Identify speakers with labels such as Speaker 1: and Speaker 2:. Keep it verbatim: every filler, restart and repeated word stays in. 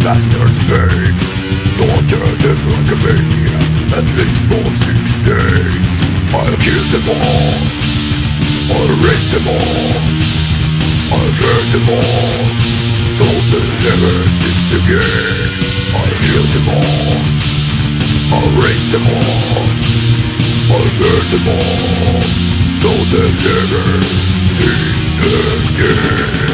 Speaker 1: bastards pay. Torture them like a maniac, at least for six days. I'll kill them all, I'll rape them all, I'll hurt them all, so they'll never sink again. I'll kill them all, I'll rape them all, I'll hurt them all, so they'll never sink again.